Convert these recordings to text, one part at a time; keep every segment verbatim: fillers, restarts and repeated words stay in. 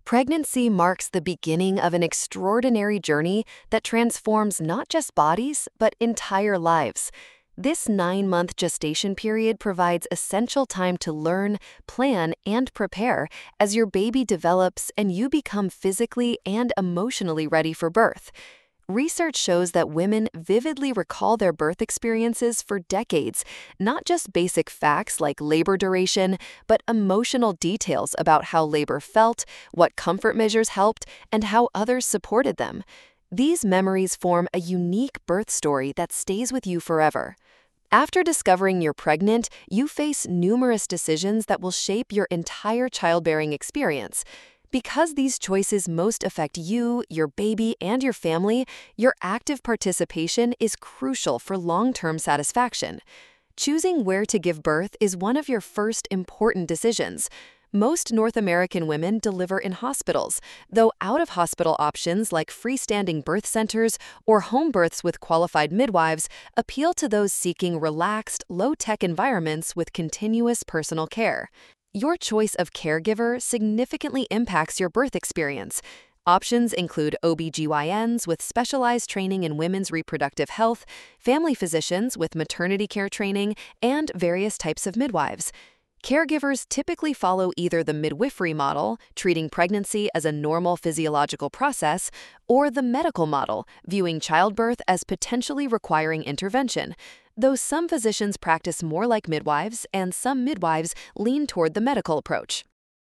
Pregnancy marks the beginning of an extraordinary journey that transforms not just bodies, but entire lives. This nine month gestation period provides essential time to learn, plan, and prepare as your baby develops and you become physically and emotionally ready for birth. Research shows that women vividly recall their birth experiences for decades, not just basic facts like labor duration, but emotional details about how labor felt, what comfort measures helped, and how others supported them. These memories form a unique birth story that stays with you forever. After discovering you're pregnant, you face numerous decisions that will shape your entire childbearing experience. Because these choices most affect you, your baby, and your family, your active participation is crucial for long-term satisfaction. Choosing where to give birth is one of your first important decisions. Most North American women deliver in hospitals, though out-of-hospital options like freestanding birth centers or home births with qualified midwives appeal to those seeking relaxed, low-tech environments with continuous personal care. Your choice of caregiver significantly impacts your birth experience. Options include O B G Y Ns with specialized training in women's reproductive health, family physicians with maternity care training, and various types of midwives. Caregivers typically follow either the midwifery model, treating pregnancy as a normal physiological process, or the medical model, viewing childbirth as potentially requiring intervention, though some physicians practice more like midwives and some midwives lean toward the medical approach.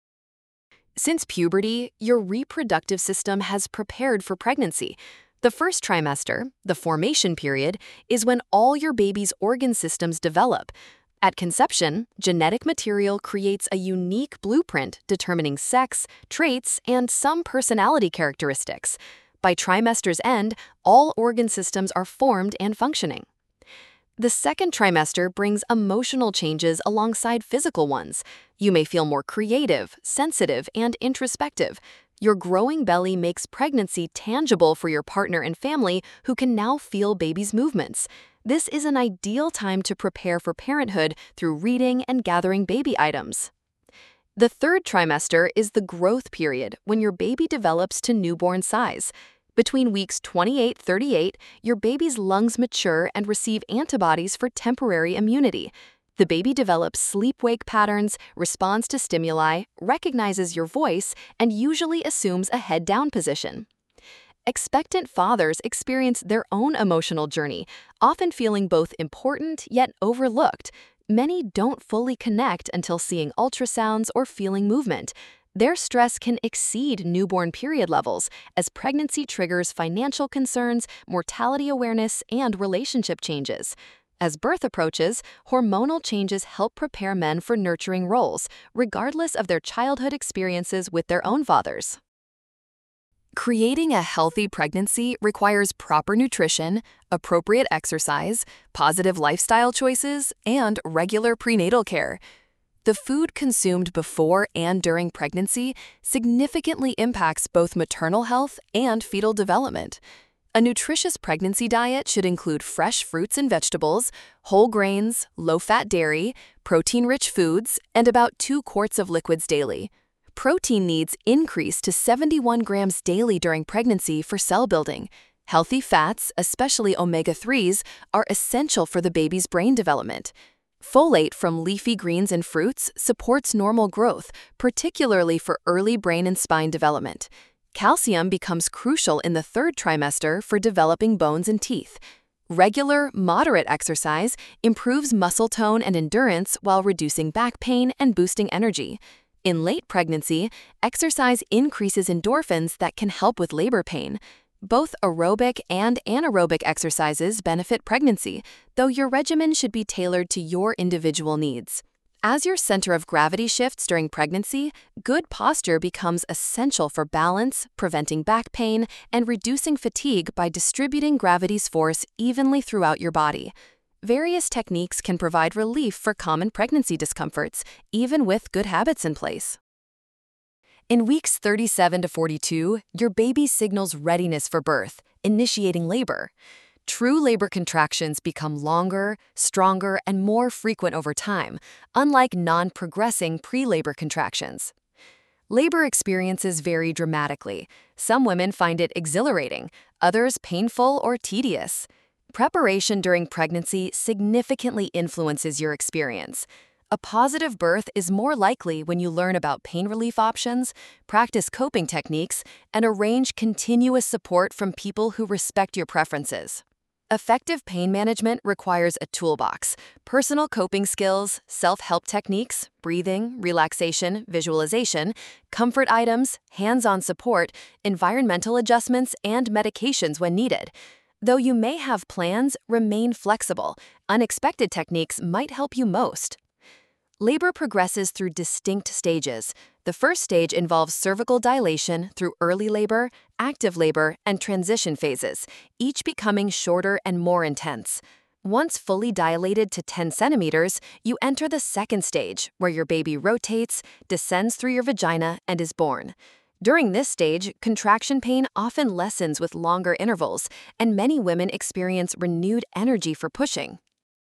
Since puberty, your reproductive system has prepared for pregnancy. The first trimester, the formation period, is when all your baby's organ systems develop. At conception, genetic material creates a unique blueprint determining sex, traits, and some personality characteristics. By trimester's end, all organ systems are formed and functioning. The second trimester brings emotional changes alongside physical ones. You may feel more creative, sensitive, and introspective. Your growing belly makes pregnancy tangible for your partner and family who can now feel baby's movements. This is an ideal time to prepare for parenthood through reading and gathering baby items. The third trimester is the growth period when your baby develops to newborn size. Between weeks twenty-eight to thirty-eight, your baby's lungs mature and receive antibodies for temporary immunity. The baby develops sleep-wake patterns, responds to stimuli, recognizes your voice, and usually assumes a head-down position. Expectant fathers experience their own emotional journey, often feeling both important yet overlooked. Many don't fully connect until seeing ultrasounds or feeling movement. Their stress can exceed newborn period levels as pregnancy triggers financial concerns, mortality awareness, and relationship changes. As birth approaches, hormonal changes help prepare men for nurturing roles, regardless of their childhood experiences with their own fathers. Creating a healthy pregnancy requires proper nutrition, appropriate exercise, positive lifestyle choices, and regular prenatal care. The food consumed before and during pregnancy significantly impacts both maternal health and fetal development. A nutritious pregnancy diet should include fresh fruits and vegetables, whole grains, low-fat dairy, protein-rich foods, and about two quarts of liquids daily. Protein needs increase to seventy-one grams daily during pregnancy for cell building. Healthy fats, especially omega threes, are essential for the baby's brain development. Folate from leafy greens and fruits supports normal growth, particularly for early brain and spine development. Calcium becomes crucial in the third trimester for developing bones and teeth. Regular, moderate exercise improves muscle tone and endurance while reducing back pain and boosting energy. In late pregnancy, exercise increases endorphins that can help with labor pain. Both aerobic and anaerobic exercises benefit pregnancy, though your regimen should be tailored to your individual needs. As your center of gravity shifts during pregnancy, good posture becomes essential for balance, preventing back pain, and reducing fatigue by distributing gravity's force evenly throughout your body. Various techniques can provide relief for common pregnancy discomforts, even with good habits in place. In weeks thirty-seven to forty-two, your baby signals readiness for birth, initiating labor. True labor contractions become longer, stronger, and more frequent over time, unlike non-progressing pre-labor contractions. Labor experiences vary dramatically. Some women find it exhilarating, others painful or tedious. Preparation during pregnancy significantly influences your experience. A positive birth is more likely when you learn about pain relief options, practice coping techniques, and arrange continuous support from people who respect your preferences. Effective pain management requires a toolbox: personal coping skills, self-help techniques, breathing, relaxation, visualization, comfort items, hands-on support, environmental adjustments, and medications when needed. Though you may have plans, remain flexible. Unexpected techniques might help you most. Labor progresses through distinct stages. The first stage involves cervical dilation through early labor, active labor, and transition phases, each becoming shorter and more intense. Once fully dilated to ten centimeters, you enter the second stage, where your baby rotates, descends through your vagina, and is born. During this stage, contraction pain often lessens with longer intervals, and many women experience renewed energy for pushing.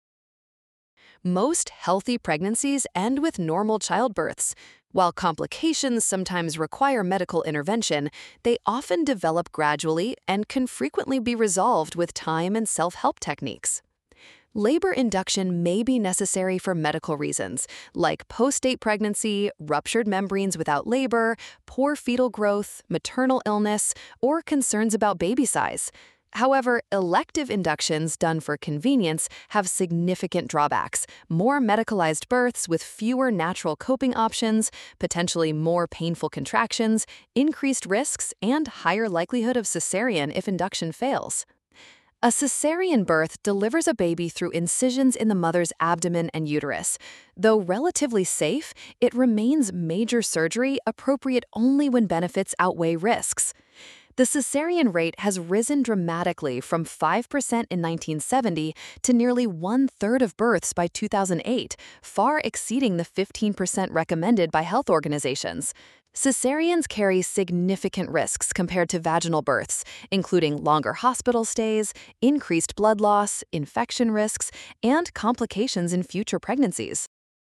Most healthy pregnancies end with normal childbirths. While complications sometimes require medical intervention, they often develop gradually and can frequently be resolved with time and self-help techniques. Labor induction may be necessary for medical reasons, like post-date pregnancy, ruptured membranes without labor, poor fetal growth, maternal illness, or concerns about baby size. However, elective inductions done for convenience have significant drawbacks: more medicalized births with fewer natural coping options, potentially more painful contractions, increased risks, and higher likelihood of cesarean if induction fails. A cesarean birth delivers a baby through incisions in the mother's abdomen and uterus. Though relatively safe, it remains major surgery appropriate only when benefits outweigh risks. The cesarean rate has risen dramatically from five percent in nineteen seventy to nearly one-third of births by two thousand eight, far exceeding the fifteen percent recommended by health organizations. Cesareans carry significant risks compared to vaginal births, including longer hospital stays, increased blood loss, infection risks, and complications in future pregnancies.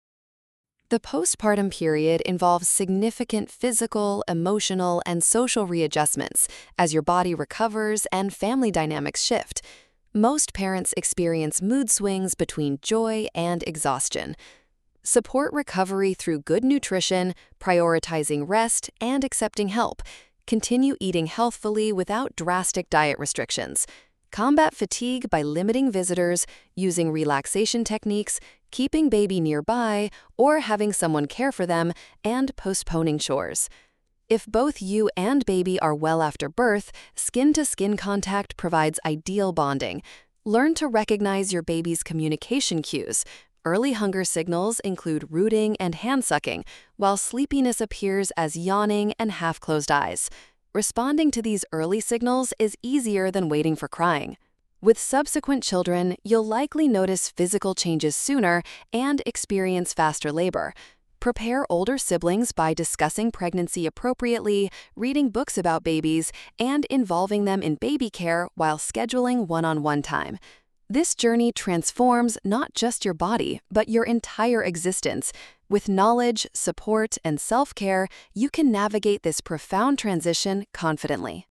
The postpartum period involves significant physical, emotional, and social readjustments as your body recovers and family dynamics shift. Most parents experience mood swings between joy and exhaustion. Support recovery through good nutrition, prioritizing rest, and accepting help. Continue eating healthfully without drastic diet restrictions. Combat fatigue by limiting visitors, using relaxation techniques, keeping baby nearby, or having someone care for them, and postponing chores. If both you and baby are well after birth, skin-to-skin contact provides ideal bonding. Learn to recognize your baby's communication cues. Early hunger signals include rooting and hand-sucking, while sleepiness appears as yawning and half-closed eyes. Responding to these early signals is easier than waiting for crying. With subsequent children, you'll likely notice physical changes sooner and experience faster labor. Prepare older siblings by discussing pregnancy appropriately, reading books about babies, and involving them in baby care while scheduling one-on-one time. This journey transforms not just your body, but your entire existence. With knowledge, support, and self-care, you can navigate this profound transition confidently.